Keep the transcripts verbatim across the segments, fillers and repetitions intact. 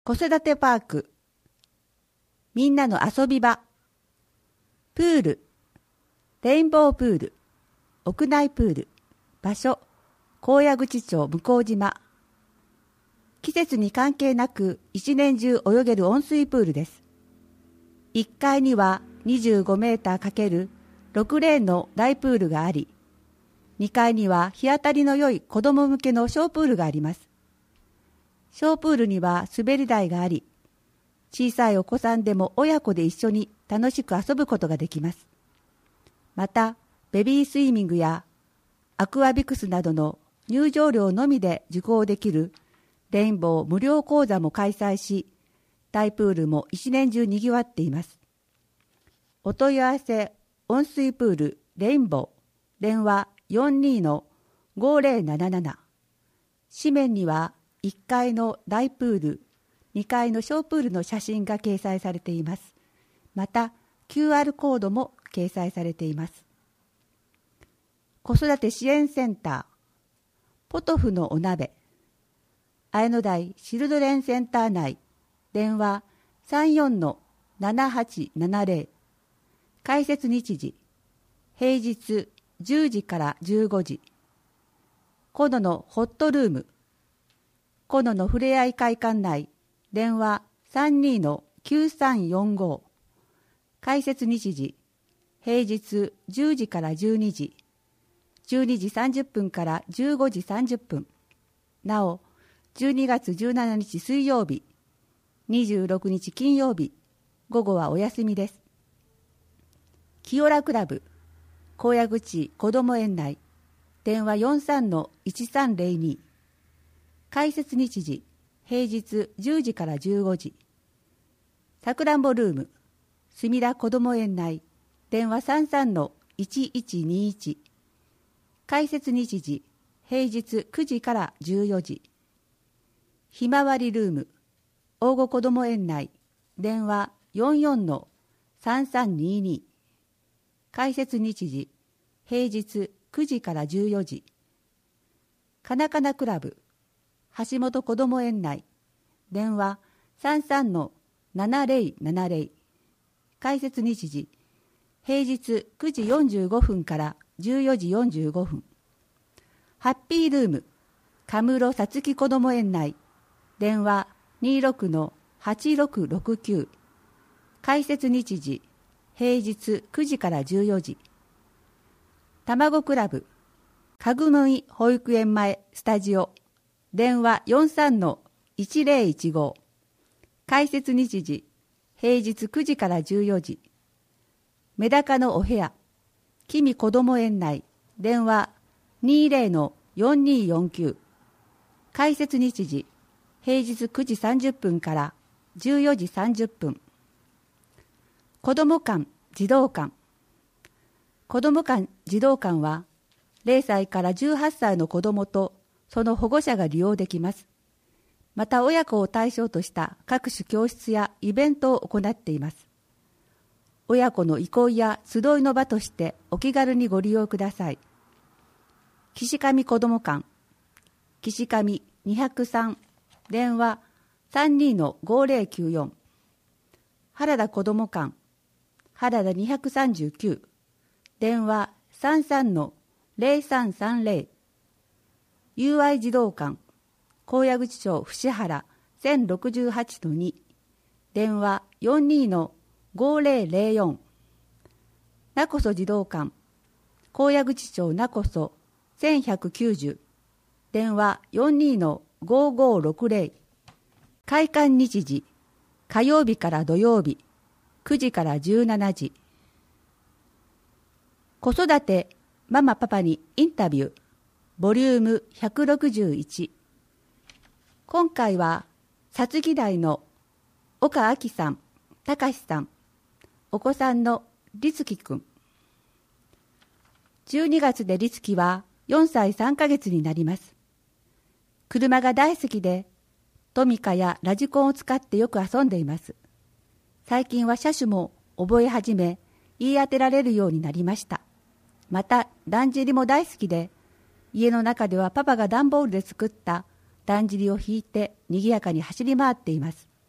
子育てパーク、みんなの遊び場、プール、レインボープール、屋内プール、場所、高野口町向島。季節に関係なく一年中泳げる温水プールです。いっかいにはにじゅうごメーターかけるろくレーンの大プールがあり、にかいには日当たりの良い子供向けの小プールがあります。小プールには滑り台があり、小さいお子さんでも親子で一緒に楽しく遊ぶことができます。また、ベビースイミングやアクアビクスなどの入場料のみで受講できるレインボー無料講座も開催し、大プールも一年中にぎわっています。お問い合わせ、温水プールレインボー、電話 よんにーのごーぜろなななな。紙面にはいっかいの大プール、にかいの小プールの写真が掲載されています。また、キューアール コードも掲載されています。子育て支援センター、ポトフのお鍋、綾野台チルドレンセンター内、電話 さんよんのななはちななぜろ。開設日時、平日じゅうじからじゅうごじ。コノのホットルーム、コノのふれあい会館内、電話 さんにーのきゅうさんよんご。開設日時、平日じゅうじからじゅうにじ、じゅうにじさんじゅっぷんからじゅうごじさんじゅっぷん。なお、じゅうにがつじゅうしちにち水曜日、にじゅうろくにち金曜日、午後はお休みです。清良クラブ、高野口こども園内、電話 よんさんのいちさんぜろに。開設日時、平日じゅうじからじゅうごじ。さくらんぼルーム、すみだこども園内、電話 さんさんのいちいちにいち。開設日時、平日くじからじゅうよじ。ひまわりルーム、大子こども園内、電話 よんよんのさんさんにーに。開設日時、平日くじからじゅうよじ。かなかなクラブ、橋本こども園内、電話 さんさんのななぜろななぜろ。開設日時、平日くじよんじゅうごふんからじゅうよじよんじゅうごふん。ハッピールーム、かむろさつきこども園内、電話 にーろくのはちろくろくきゅう。開設日時、平日くじからじゅうよじ。たまごクラブ、かぐむい保育園前スタジオ、電話 よんさんのいちぜろいちご。開設日時、平日くじからじゅうよじ。メダカのお部屋、きみこども園内、電話 にーぜろのよんにーよんきゅう。開設日時、平日くじさんじゅっぷんからじゅうよじさんじゅっぷん。子ども館、児童館。子ども館、児童館は、ぜろさいからじゅうはっさいの子どもとその保護者が利用できます。また親子を対象とした各種教室やイベントを行っています。親子の憩いや集いの場としてお気軽にご利用ください。岸上子ども館、岸上にひゃくさん、電話 さんにーのごぜろきゅうよん。原田子ども館、原田にひゃくさんじゅうきゅう、電話 さんさんのぜろさんさんぜろ。友愛児童館、高野口町伏原 せんろくじゅうはちのに、電話 よんにーのごぜろぜろよん。なこそ児童館、高野口町なこそせんひゃくきゅうじゅう、電話 よんにーのごごろくぜろ。開館日時、火曜日から土曜日、くじからじゅうしちじ。子育てママパパにインタビュー、ボリュームひゃくろくじゅういち。今回は、さつき台の岡明さん、たかしさん、お子さんのりつきくん。じゅうにがつでりつきはよんさいさんかげつになります。車が大好きで、トミカやラジコンを使ってよく遊んでいます。最近は車種も覚え始め、言い当てられるようになりました。また、だんじりも大好きで、家の中ではパパが段ボールで作っただんじりを引いて賑やかに走り回っています。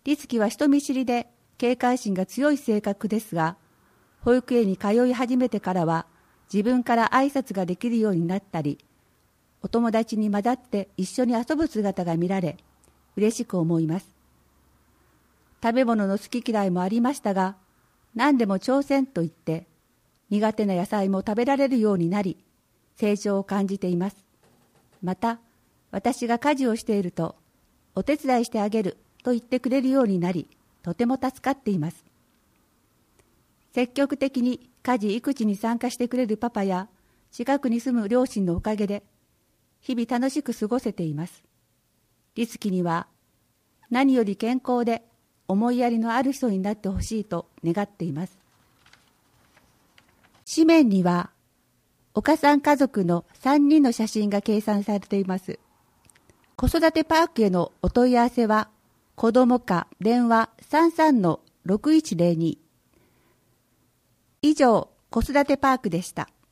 律樹は人見知りで警戒心が強い性格ですが、保育園に通い始めてからは自分から挨拶ができるようになったり、お友達に混ざって一緒に遊ぶ姿が見られ、嬉しく思います。食べ物の好き嫌いもありましたが、何でも挑戦と言って、苦手な野菜も食べられるようになり、成長を感じています。また、私が家事をしていると、お手伝いしてあげると言ってくれるようになり、とても助かっています。積極的に家事・育児に参加してくれるパパや、近くに住む両親のおかげで、日々楽しく過ごせています。律樹には、何より健康で思いやりのある人になってほしいと願っています。紙面には、岡さん家族のさんにんの写真が掲載されています。子育てパークへのお問い合わせは、子ども課電話 さんさんのろくいちゼロに。以上、子育てパークでした。